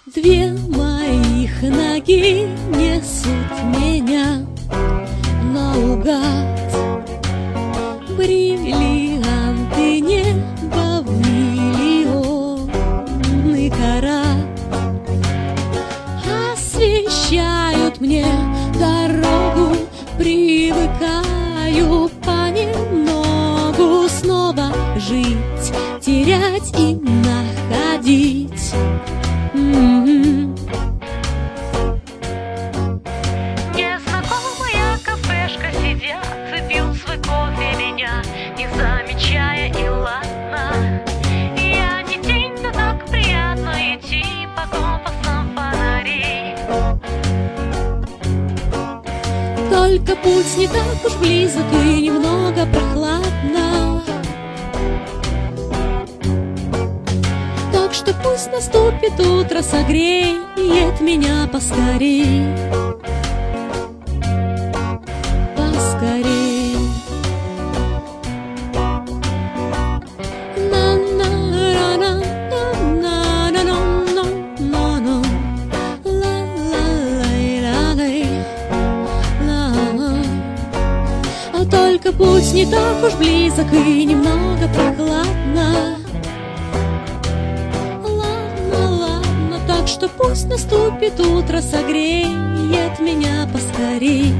Две моих ноги несут меня наугад. Бриллианты неба в миллионы карат освещают мне дорогу. Привыкаю понемногу снова жить, терять и находить. Незнакомая кафешка, сидят и пьют свой кофе, меня не замечая, и ладно. Я не тень, но так приятно идти по компасам фонарей. Только путь не так уж близок и немного прохладно, так что пусть наступит утро, согреет меня поскорей. Поскорей. Только путь не так уж близок и немного прохладно. Ладно, ладно, так что пусть наступит утро, согреет меня поскорей.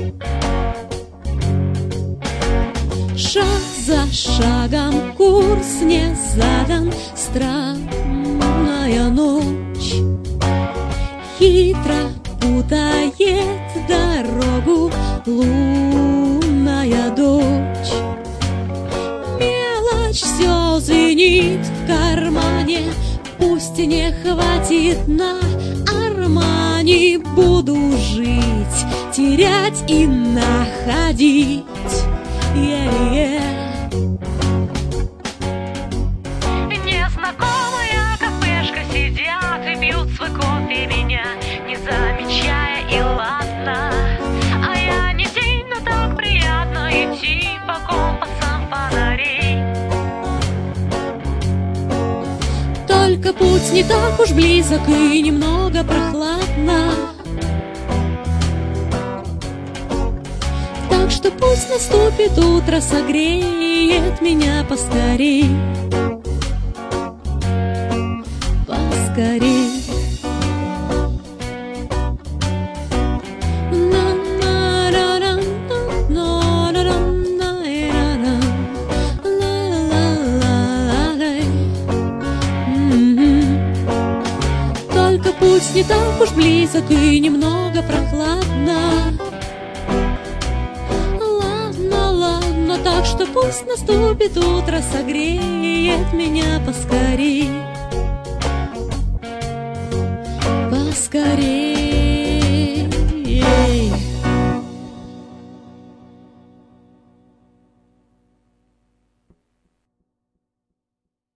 Шаг за шагом, курс не задан, странная ночь хитро путает дорогу лунная дочь. Мелочь все звенит в кармане, пусть не хватит на Армани. Буду жить, терять и находить. Незнакомая кафешка, сидят и пьют свой кофе, меня не замечая, и ладно. А я не тень, но так приятно идти по компасам фонарей. Только путь не так уж близок и немного прохладно, так что пусть наступит утро, согреет меня поскорей. Поскорей. Только путь не так уж близок и немного прохладно. Ладно, ладно, так что пусть наступит утро, согреет меня поскорей.